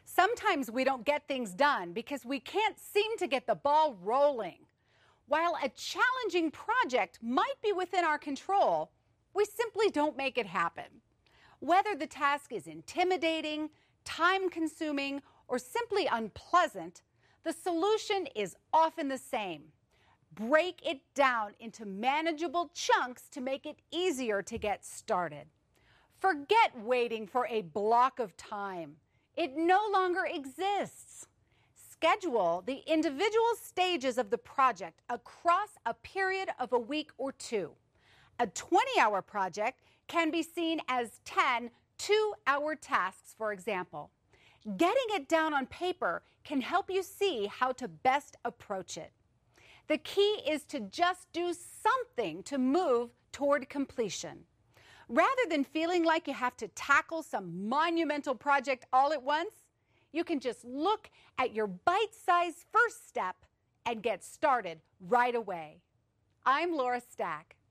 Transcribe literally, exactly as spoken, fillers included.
Sometimes we don't get things done because we can't seem to get the ball rolling. While a challenging project might be within our control, we simply don't make it happen. Whether the task is intimidating, time-consuming, or simply unpleasant, the solution is often the same. Break it down into manageable chunks to make it easier to get started. Forget waiting for a block of time. It no longer exists. Schedule the individual stages of the project across a period of a week or two. A twenty-hour project can be seen as ten two-hour tasks, for example. Getting it down on paper can help you see how to best approach it. The key is to just do something to move toward completion. Rather than feeling like you have to tackle some monumental project all at once, you can just look at your bite-sized first step and get started right away. I'm Laura Stack.